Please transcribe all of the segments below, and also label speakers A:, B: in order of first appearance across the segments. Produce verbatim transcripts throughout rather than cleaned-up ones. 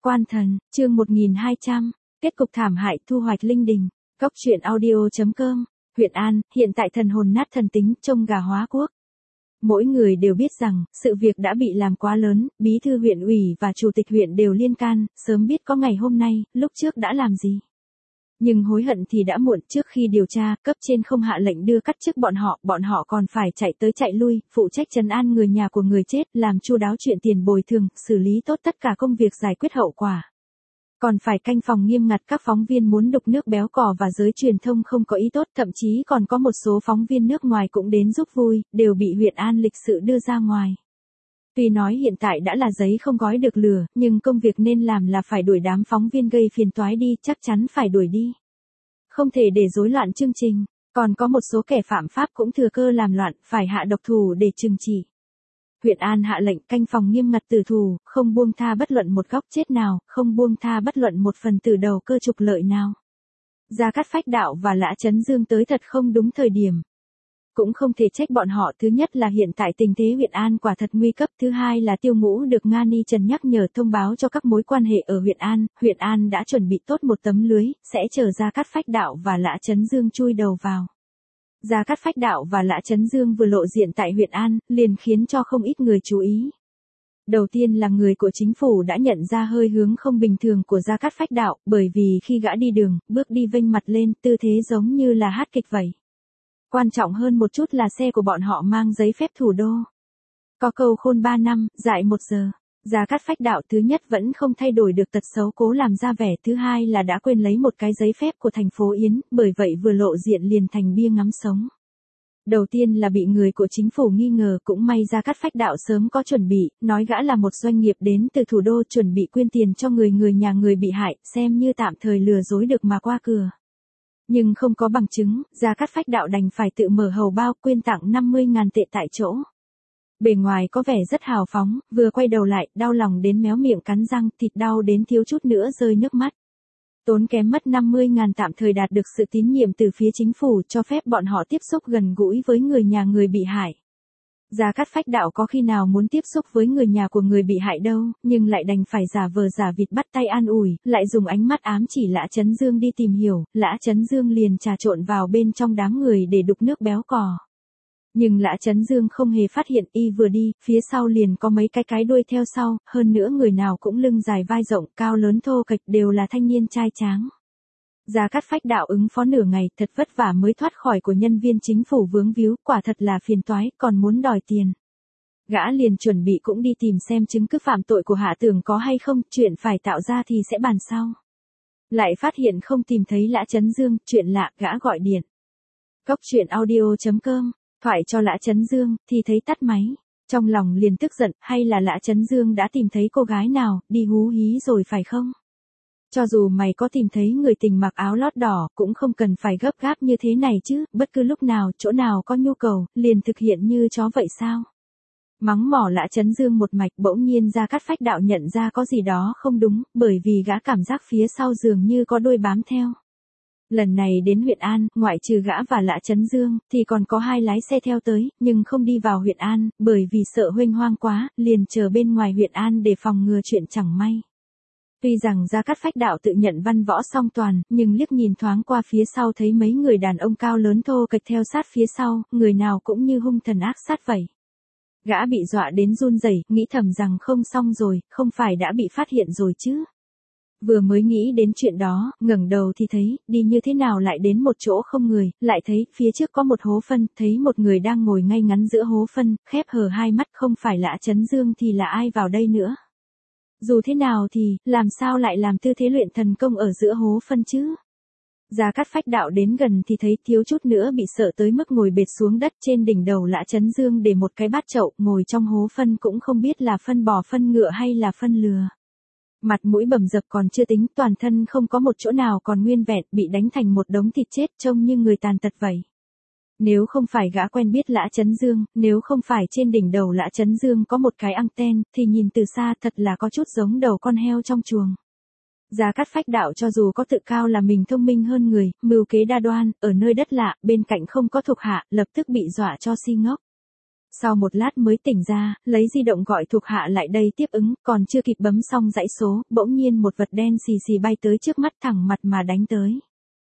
A: Quan thần, chương một nghìn hai trăm, kết cục thảm hại thu hoạch linh đình. Cốc truyện audio chấm com, huyện An, hiện tại thần hồn nát thần tính, trông gà hóa quốc. Mỗi người đều biết rằng, sự việc đã bị làm quá lớn, bí thư huyện ủy và chủ tịch huyện đều liên can, sớm biết có ngày hôm nay, lúc trước đã làm gì. Nhưng hối hận thì đã muộn, trước khi điều tra, cấp trên không hạ lệnh đưa cắt chức bọn họ, bọn họ còn phải chạy tới chạy lui, phụ trách trấn an người nhà của người chết, làm chu đáo chuyện tiền bồi thường, xử lý tốt tất cả công việc giải quyết hậu quả. Còn phải canh phòng nghiêm ngặt các phóng viên muốn đục nước béo cò và giới truyền thông không có ý tốt, thậm chí còn có một số phóng viên nước ngoài cũng đến giúp vui, đều bị huyện An lịch sự đưa ra ngoài. Tuy nói hiện tại đã là giấy không gói được lửa, nhưng công việc nên làm là phải đuổi đám phóng viên gây phiền toái đi, chắc chắn phải đuổi đi. Không thể để rối loạn chương trình, còn có một số kẻ phạm pháp cũng thừa cơ làm loạn, phải hạ độc thủ để trừng trị. Huyện An hạ lệnh canh phòng nghiêm ngặt tử thủ, không buông tha bất luận một góc chết nào, không buông tha bất luận một phần tử đầu cơ trục lợi nào. Gia Cát Phách Đạo và Lã Chấn Dương tới thật không đúng thời điểm. Cũng không thể trách bọn họ, thứ nhất là hiện tại tình thế huyện An quả thật nguy cấp, thứ hai là Tiêu Ngũ được Nga Ni Trần nhắc nhở thông báo cho các mối quan hệ ở huyện An, huyện An đã chuẩn bị tốt một tấm lưới, sẽ chờ Gia Cát Phách Đạo và Lã Chấn Dương chui đầu vào. Gia Cát Phách Đạo và Lã Chấn Dương vừa lộ diện tại huyện An, liền khiến cho không ít người chú ý. Đầu tiên là người của chính phủ đã nhận ra hơi hướng không bình thường của Gia Cát Phách Đạo, bởi vì khi gã đi đường, bước đi vênh mặt lên, tư thế giống như là hát kịch vậy. Quan trọng hơn một chút là xe của bọn họ mang giấy phép thủ đô. Có câu khôn ba năm, dại một giờ. Gia Cát Phách Đạo thứ nhất vẫn không thay đổi được tật xấu cố làm ra vẻ, thứ hai là đã quên lấy một cái giấy phép của thành phố Yến, bởi vậy vừa lộ diện liền thành bia ngắm sống. Đầu tiên là bị người của chính phủ nghi ngờ, cũng may Gia Cát Phách Đạo sớm có chuẩn bị, nói gã là một doanh nghiệp đến từ thủ đô chuẩn bị quyên tiền cho người người nhà người bị hại, xem như tạm thời lừa dối được mà qua cửa. Nhưng không có bằng chứng, Gia Cát Phách Đạo đành phải tự mở hầu bao quyên tặng năm mươi ngàn tệ tại chỗ. Bề ngoài có vẻ rất hào phóng, vừa quay đầu lại, đau lòng đến méo miệng cắn răng, thịt đau đến thiếu chút nữa rơi nước mắt. Tốn kém mất năm mươi ngàn tạm thời đạt được sự tín nhiệm từ phía chính phủ cho phép bọn họ tiếp xúc gần gũi với người nhà người bị hại. Gia Cát Phách Đạo có khi nào muốn tiếp xúc với người nhà của người bị hại đâu, nhưng lại đành phải giả vờ giả vịt bắt tay an ủi, lại dùng ánh mắt ám chỉ Lã Chấn Dương đi tìm hiểu, Lã Chấn Dương liền trà trộn vào bên trong đám người để đục nước béo cò. Nhưng Lã Chấn Dương không hề phát hiện, y vừa đi, phía sau liền có mấy cái cái đuôi theo sau, hơn nữa người nào cũng lưng dài vai rộng, cao lớn thô kệch, đều là thanh niên trai tráng. Gia Cát Phách Đạo ứng phó nửa ngày, thật vất vả mới thoát khỏi của nhân viên chính phủ vướng víu, quả thật là phiền toái, còn muốn đòi tiền. Gã liền chuẩn bị cũng đi tìm xem chứng cứ phạm tội của Hạ Tưởng có hay không, chuyện phải tạo ra thì sẽ bàn sau. Lại phát hiện không tìm thấy Lã Chấn Dương, chuyện lạ, gã gọi điện. Cốc truyện audio chấm com, thoại cho Lã Chấn Dương, thì thấy tắt máy. Trong lòng liền tức giận, hay là Lã Chấn Dương đã tìm thấy cô gái nào, đi hú hí rồi phải không? Cho dù mày có tìm thấy người tình mặc áo lót đỏ, cũng không cần phải gấp gáp như thế này chứ, bất cứ lúc nào, chỗ nào có nhu cầu, liền thực hiện như chó vậy sao? Mắng mỏ Lã Chấn Dương một mạch, bỗng nhiên Gia Cát Phách Đạo nhận ra có gì đó không đúng, bởi vì gã cảm giác phía sau dường như có đôi bám theo. Lần này đến huyện An, ngoại trừ gã và Lã Chấn Dương, thì còn có hai lái xe theo tới, nhưng không đi vào huyện An, bởi vì sợ huênh hoang quá, liền chờ bên ngoài huyện An để phòng ngừa chuyện chẳng may. Tuy rằng Gia Cát Phách Đạo tự nhận văn võ song toàn, nhưng liếc nhìn thoáng qua phía sau thấy mấy người đàn ông cao lớn thô kệch theo sát phía sau, người nào cũng như hung thần ác sát vậy. Gã bị dọa đến run rẩy, nghĩ thầm rằng không xong rồi, không phải đã bị phát hiện rồi chứ. Vừa mới nghĩ đến chuyện đó, ngẩng đầu thì thấy, đi như thế nào lại đến một chỗ không người, lại thấy, phía trước có một hố phân, thấy một người đang ngồi ngay ngắn giữa hố phân, khép hờ hai mắt, không phải Lã Chấn Dương thì là ai vào đây nữa. Dù thế nào thì, làm sao lại làm tư thế luyện thần công ở giữa hố phân chứ? Gia Cát Phách Đạo đến gần thì thấy thiếu chút nữa bị sợ tới mức ngồi bệt xuống đất, trên đỉnh đầu Lã Chấn Dương để một cái bát chậu, ngồi trong hố phân cũng không biết là phân bò phân ngựa hay là phân lừa. Mặt mũi bầm dập còn chưa tính, toàn thân không có một chỗ nào còn nguyên vẹn, bị đánh thành một đống thịt chết, trông như người tàn tật vậy. Nếu không phải gã quen biết Lã Chấn Dương, nếu không phải trên đỉnh đầu Lã Chấn Dương có một cái anten, thì nhìn từ xa thật là có chút giống đầu con heo trong chuồng. Gia Cát Phách Đạo cho dù có tự cao là mình thông minh hơn người, mưu kế đa đoan, ở nơi đất lạ, bên cạnh không có thuộc hạ, lập tức bị dọa cho si ngốc. Sau một lát mới tỉnh ra, lấy di động gọi thuộc hạ lại đây tiếp ứng, còn chưa kịp bấm xong dãy số, bỗng nhiên một vật đen xì xì bay tới trước mắt thẳng mặt mà đánh tới.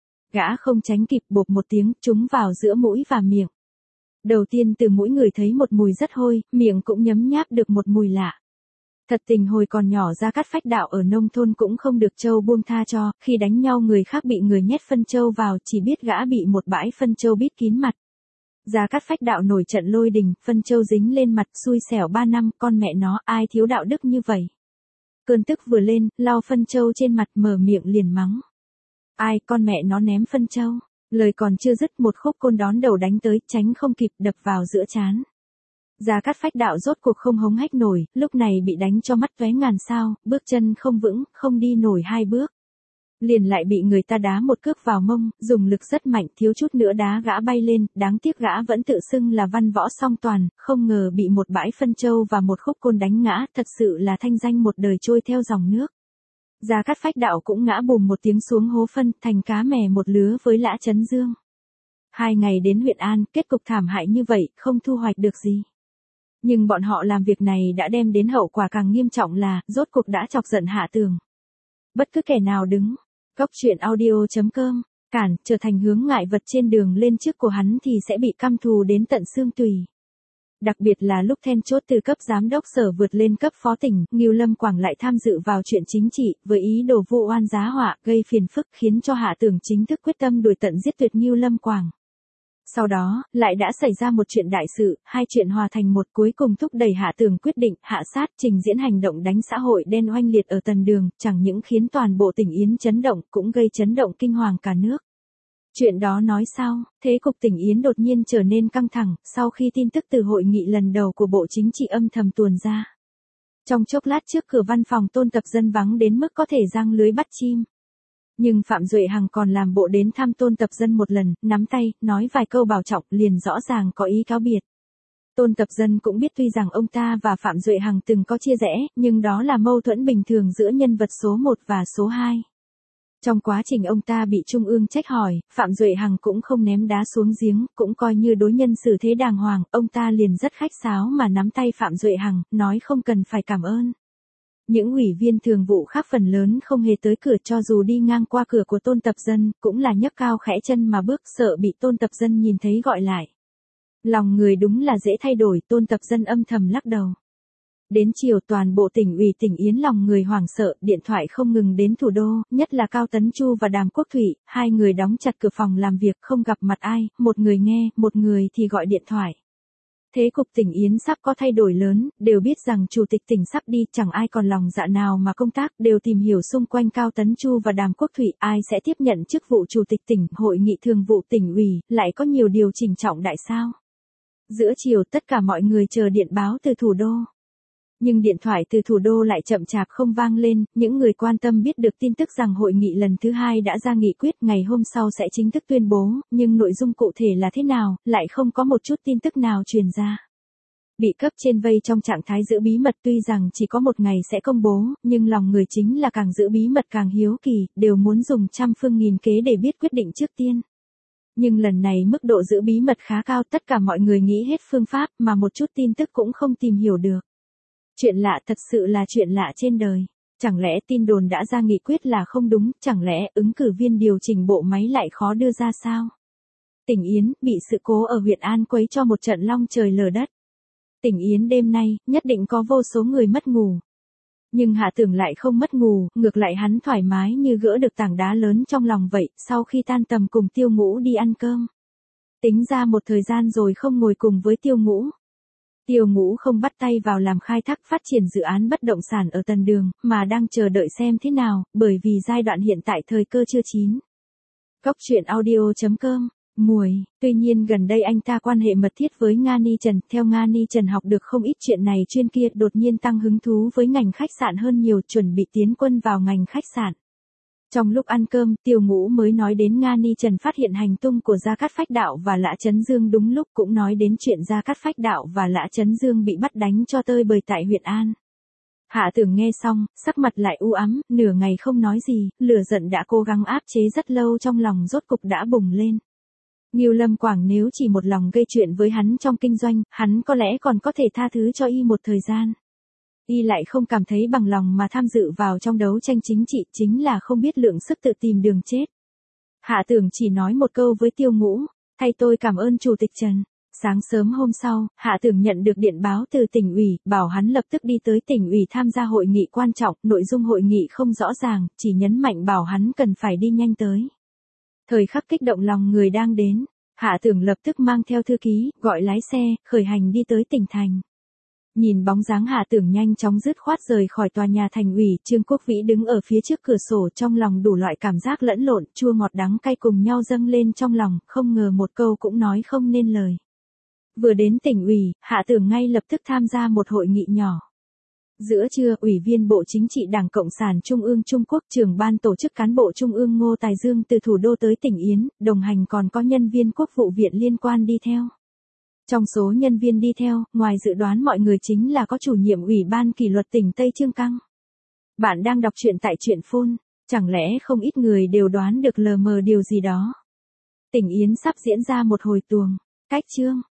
A: Gã không tránh kịp, bộp một tiếng, trúng vào giữa mũi và miệng. Đầu tiên từ mũi người thấy một mùi rất hôi, miệng cũng nhấm nháp được một mùi lạ. Thật tình hồi còn nhỏ Gia Cát Phách Đạo ở nông thôn cũng không được trâu buông tha cho, khi đánh nhau người khác bị người nhét phân trâu vào, chỉ biết gã bị một bãi phân trâu bít kín mặt. Gia Cát Phách Đạo nổi trận lôi đình, phân trâu dính lên mặt, xui xẻo ba năm, con mẹ nó, ai thiếu đạo đức như vậy. Cơn tức vừa lên, lau phân trâu trên mặt, mở miệng liền mắng. Ai, con mẹ nó ném phân trâu. Lời còn chưa dứt, một khúc côn đón đầu đánh tới, tránh không kịp, đập vào giữa trán. Gia Cát Phách Đạo rốt cuộc không hống hách nổi, lúc này bị đánh cho mắt tóe ngàn sao, bước chân không vững, không đi nổi hai bước. Liền lại bị người ta đá một cước vào mông, dùng lực rất mạnh, thiếu chút nữa đá gã bay lên, đáng tiếc gã vẫn tự xưng là văn võ song toàn, không ngờ bị một bãi phân trâu và một khúc côn đánh ngã, thật sự là thanh danh một đời trôi theo dòng nước. Gia Cát Phách Đạo cũng ngã bùm một tiếng xuống hố phân, thành cá mè một lứa với Lã Chấn Dương. Hai ngày đến huyện An, kết cục thảm hại như vậy, không thu hoạch được gì. Nhưng bọn họ làm việc này đã đem đến hậu quả càng nghiêm trọng là, rốt cuộc đã chọc giận Hạ Tường. Bất cứ kẻ nào đứng, góc truyện audio chấm com, cản, trở thành hướng ngại vật trên đường lên trước của hắn thì sẽ bị căm thù đến tận xương tùy. Đặc biệt là lúc then chốt từ cấp giám đốc sở vượt lên cấp phó tỉnh, Ngưu Lâm Quảng lại tham dự vào chuyện chính trị, với ý đồ vu oan giá họa, gây phiền phức khiến cho Hạ Tường chính thức quyết tâm đuổi tận giết tuyệt Ngưu Lâm Quảng. Sau đó, lại đã xảy ra một chuyện đại sự, hai chuyện hòa thành một, cuối cùng thúc đẩy Hạ Tường quyết định hạ sát, trình diễn hành động đánh xã hội đen oanh liệt ở Tần Đường, chẳng những khiến toàn bộ tỉnh Yến chấn động, cũng gây chấn động kinh hoàng cả nước. Chuyện đó nói sao, thế cục tỉnh Yến đột nhiên trở nên căng thẳng, sau khi tin tức từ hội nghị lần đầu của Bộ Chính trị âm thầm tuồn ra. Trong chốc lát trước cửa văn phòng Tôn Tập Dân vắng đến mức có thể giăng lưới bắt chim. Nhưng Phạm Duệ Hằng còn làm bộ đến thăm Tôn Tập Dân một lần, nắm tay, nói vài câu bảo trọng, liền rõ ràng có ý cáo biệt. Tôn Tập Dân cũng biết tuy rằng ông ta và Phạm Duệ Hằng từng có chia rẽ, nhưng đó là mâu thuẫn bình thường giữa nhân vật số một và số hai. Trong quá trình ông ta bị Trung ương trách hỏi, Phạm Duệ Hằng cũng không ném đá xuống giếng, cũng coi như đối nhân xử thế đàng hoàng, ông ta liền rất khách sáo mà nắm tay Phạm Duệ Hằng, nói không cần phải cảm ơn. Những ủy viên thường vụ khác phần lớn không hề tới cửa, cho dù đi ngang qua cửa của Tôn Tập Dân, cũng là nhấc cao khẽ chân mà bước, sợ bị Tôn Tập Dân nhìn thấy gọi lại. Lòng người đúng là dễ thay đổi, Tôn Tập Dân âm thầm lắc đầu. Đến chiều toàn bộ tỉnh ủy tỉnh Yến lòng người hoảng sợ, điện thoại không ngừng đến thủ đô, nhất là Cao Tấn Chu và Đàm Quốc Thụy, hai người đóng chặt cửa phòng làm việc không gặp mặt ai, một người nghe, một người thì gọi điện thoại. Thế cục tỉnh Yến sắp có thay đổi lớn, đều biết rằng chủ tịch tỉnh sắp đi, chẳng ai còn lòng dạ nào mà công tác, đều tìm hiểu xung quanh Cao Tấn Chu và Đàm Quốc Thụy, ai sẽ tiếp nhận chức vụ chủ tịch tỉnh, hội nghị thường vụ tỉnh ủy, lại có nhiều điều chỉnh trọng đại sao. Giữa chiều tất cả mọi người chờ điện báo từ thủ đô. Nhưng điện thoại từ thủ đô lại chậm chạp không vang lên, những người quan tâm biết được tin tức rằng hội nghị lần thứ hai đã ra nghị quyết ngày hôm sau sẽ chính thức tuyên bố, nhưng nội dung cụ thể là thế nào, lại không có một chút tin tức nào truyền ra. Bị cấp trên vây trong trạng thái giữ bí mật, tuy rằng chỉ có một ngày sẽ công bố, nhưng lòng người chính là càng giữ bí mật càng hiếu kỳ, đều muốn dùng trăm phương nghìn kế để biết quyết định trước tiên. Nhưng lần này mức độ giữ bí mật khá cao, tất cả mọi người nghĩ hết phương pháp mà một chút tin tức cũng không tìm hiểu được. Chuyện lạ, thật sự là chuyện lạ trên đời. Chẳng lẽ tin đồn đã ra nghị quyết là không đúng, chẳng lẽ ứng cử viên điều chỉnh bộ máy lại khó đưa ra sao? Tỉnh Yến bị sự cố ở huyện An quấy cho một trận long trời lở đất. Tỉnh Yến đêm nay nhất định có vô số người mất ngủ. Nhưng Hạ Tường lại không mất ngủ, ngược lại hắn thoải mái như gỡ được tảng đá lớn trong lòng vậy, sau khi tan tầm cùng Tiêu Ngũ đi ăn cơm. Tính ra một thời gian rồi không ngồi cùng với Tiêu Ngũ. Tiêu Ngũ không bắt tay vào làm khai thác phát triển dự án bất động sản ở Tần Đường, mà đang chờ đợi xem thế nào, bởi vì giai đoạn hiện tại thời cơ chưa chín. Góc truyện audio chấm com, muội, tuy nhiên gần đây anh ta quan hệ mật thiết với Nga Ni Trần, theo Nga Ni Trần học được không ít chuyện này chuyên kia, đột nhiên tăng hứng thú với ngành khách sạn hơn nhiều, chuẩn bị tiến quân vào ngành khách sạn. Trong lúc ăn cơm, Tiêu Ngũ mới nói đến Nga Ni Trần phát hiện hành tung của Gia Cát Phách Đạo và Lã Chấn Dương, đúng lúc cũng nói đến chuyện Gia Cát Phách Đạo và Lã Chấn Dương bị bắt đánh cho tơi bời tại huyện An. Hạ Tường nghe xong, sắc mặt lại u ám, nửa ngày không nói gì, lửa giận đã cố gắng áp chế rất lâu trong lòng rốt cục đã bùng lên. Ngưu Lâm Quảng nếu chỉ một lòng gây chuyện với hắn trong kinh doanh, hắn có lẽ còn có thể tha thứ cho y một thời gian. Y lại không cảm thấy bằng lòng mà tham dự vào trong đấu tranh chính trị, chính là không biết lượng sức tự tìm đường chết. Hạ Tưởng chỉ nói một câu với Tiêu Ngũ, thay tôi cảm ơn Chủ tịch Trần. Sáng sớm hôm sau, Hạ Tưởng nhận được điện báo từ tỉnh ủy, bảo hắn lập tức đi tới tỉnh ủy tham gia hội nghị quan trọng, nội dung hội nghị không rõ ràng, chỉ nhấn mạnh bảo hắn cần phải đi nhanh tới. Thời khắc kích động lòng người đang đến, Hạ Tưởng lập tức mang theo thư ký, gọi lái xe, khởi hành đi tới tỉnh thành. Nhìn bóng dáng Hạ Tưởng nhanh chóng dứt khoát rời khỏi tòa nhà thành ủy, Trương Quốc Vĩ đứng ở phía trước cửa sổ, trong lòng đủ loại cảm giác lẫn lộn, chua ngọt đắng cay cùng nhau dâng lên trong lòng, không ngờ một câu cũng nói không nên lời. Vừa đến tỉnh ủy, Hạ Tưởng ngay lập tức tham gia một hội nghị nhỏ. Giữa trưa, Ủy viên Bộ Chính trị Đảng Cộng sản Trung ương Trung Quốc, trưởng ban tổ chức cán bộ Trung ương Ngô Tài Dương từ thủ đô tới tỉnh Yến, đồng hành còn có nhân viên Quốc vụ viện liên quan đi theo. Trong số nhân viên đi theo, ngoài dự đoán mọi người chính là có chủ nhiệm Ủy ban kỷ luật tỉnh Tây Trương Căng. Bạn đang đọc truyện tại truyện phun, chẳng lẽ không ít người đều đoán được lờ mờ điều gì đó. Tỉnh Yến sắp diễn ra một hồi tuồng, cách chương.